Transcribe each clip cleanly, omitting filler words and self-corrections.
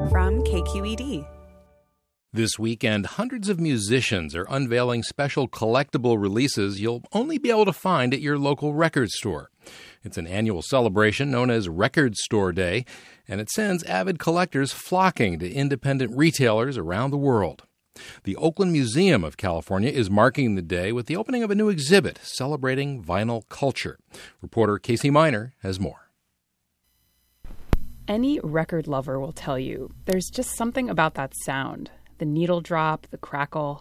from KQED. This weekend, hundreds of musicians are unveiling special collectible releases you'll only be able to find at your local record store. It's an annual celebration known as Record Store Day, and it sends avid collectors flocking to independent retailers around the world. The Oakland Museum of California is marking the day with the opening of a new exhibit celebrating vinyl culture. Reporter Casey Miner has more. Any record lover will tell you there's just something about that sound. The needle drop, the crackle.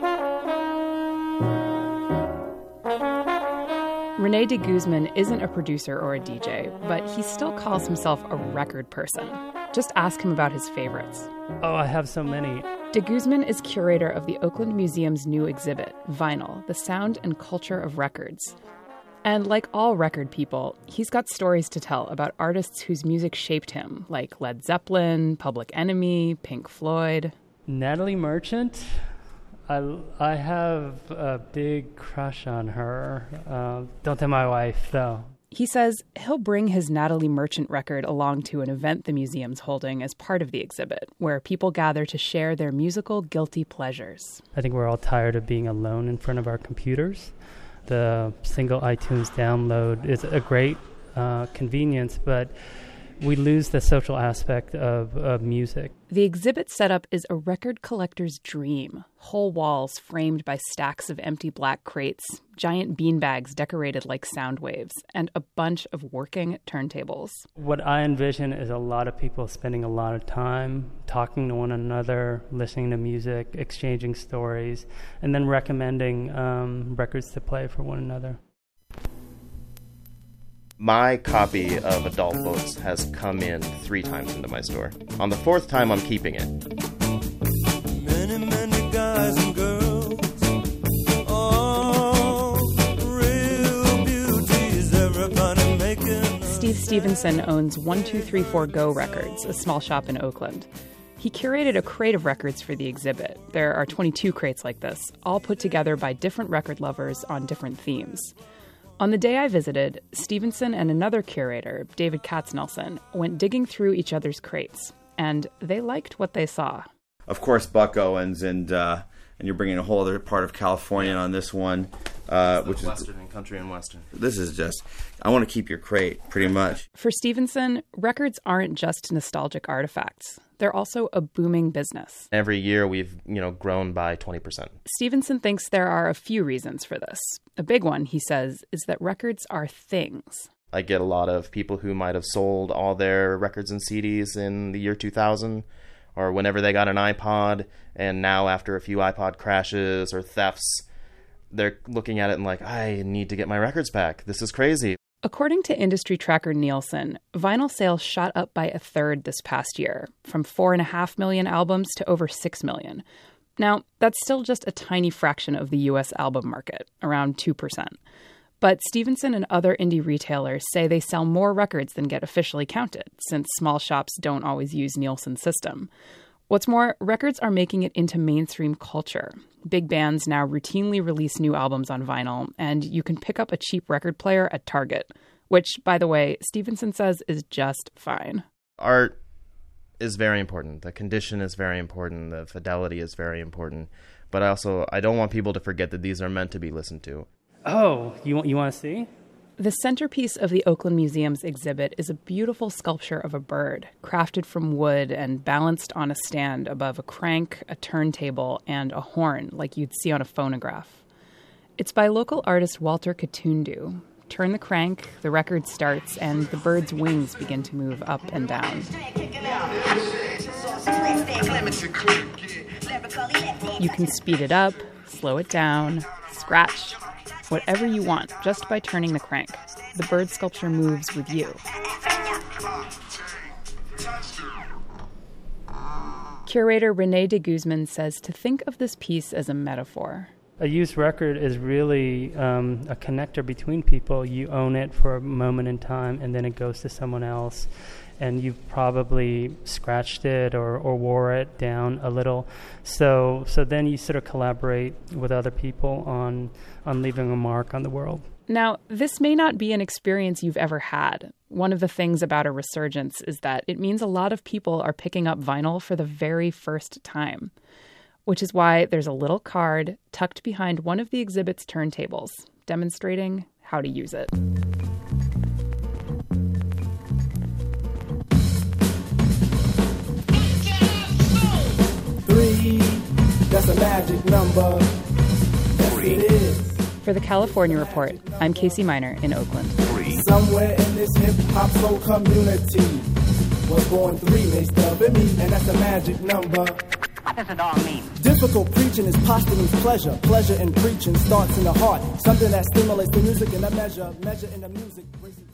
Rene de Guzman isn't a producer or a DJ, but he still calls himself a record person. Just ask him about his favorites. Oh, I have so many. De Guzman is curator of the Oakland Museum's new exhibit, Vinyl, the Sound and Culture of Records. And like all record people, he's got stories to tell about artists whose music shaped him, like Led Zeppelin, Public Enemy, Pink Floyd. Natalie Merchant, I have a big crush on her. Don't tell my wife, though. He says he'll bring his Natalie Merchant record along to an event the museum's holding as part of the exhibit, where people gather to share their musical guilty pleasures. I think we're all tired of being alone in front of our computers. The single iTunes download is a great convenience, but we lose the social aspect of music. The exhibit setup is a record collector's dream. Whole walls framed by stacks of empty black crates, giant beanbags decorated like sound waves, and a bunch of working turntables. What I envision is a lot of people spending a lot of time talking to one another, listening to music, exchanging stories, and then recommending records to play for one another. My copy of adult books has come in 3 times into my store. On the 4th time, I'm keeping it. Many, many guys and girls, all real beauties, everybody making. Steve Stevenson owns 1234 Go Records, a small shop in Oakland. He curated a crate of records for the exhibit. There are 22 crates like this, all put together by different record lovers on different themes. On the day I visited, Stevenson and another curator, David Katznelson, went digging through each other's crates, and they liked what they saw. Of course, Buck Owens, and you're bringing a whole other part of California on this one, which is Western and country and Western. This is just, I want to keep your crate, pretty much. For Stevenson, records aren't just nostalgic artifacts. They're also a booming business. Every year we've, grown by 20%. Stevenson thinks there are a few reasons for this. A big one, he says, is that records are things. I get a lot of people who might have sold all their records and CDs in the year 2000 or whenever they got an iPod, and now after a few iPod crashes or thefts, they're looking at it and like, I need to get my records back. This is crazy. According to industry tracker Nielsen, vinyl sales shot up by 1/3 this past year, from 4.5 million albums to over 6 million. Now, that's still just a tiny fraction of the U.S. album market, around 2%. But Stevenson and other indie retailers say they sell more records than get officially counted, since small shops don't always use Nielsen's system. What's more, records are making it into mainstream culture. Big bands now routinely release new albums on vinyl, and you can pick up a cheap record player at Target, which, by the way, Stevenson says is just fine. Art is very important. The condition is very important. The fidelity is very important. But I don't want people to forget that these are meant to be listened to. Oh, you want to see? The centerpiece of the Oakland Museum's exhibit is a beautiful sculpture of a bird, crafted from wood and balanced on a stand above a crank, a turntable, and a horn like you'd see on a phonograph. It's by local artist Walter Katundu. Turn the crank, the record starts, and the bird's wings begin to move up and down. You can speed it up, slow it down, scratch, whatever you want, just by turning the crank. The bird sculpture moves with you. Curator Rene de Guzman says to think of this piece as a metaphor. A used record is really a connector between people. You own it for a moment in time, and then it goes to someone else. And you've probably scratched it or wore it down a little. So then you sort of collaborate with other people on leaving a mark on the world. Now, this may not be an experience you've ever had. One of the things about a resurgence is that it means a lot of people are picking up vinyl for the very first time, which is why there's a little card tucked behind one of the exhibit's turntables, demonstrating how to use it. Three, that's a magic number. Yes, it is. For the California Report, I'm Casey Miner in Oakland. Somewhere in this hip-hop soul community was born three laced up in me, and that's a magic number. What does it all mean? Difficult preaching is posthumous pleasure. Pleasure in preaching starts in the heart. Something that stimulates the music in a measure in the music.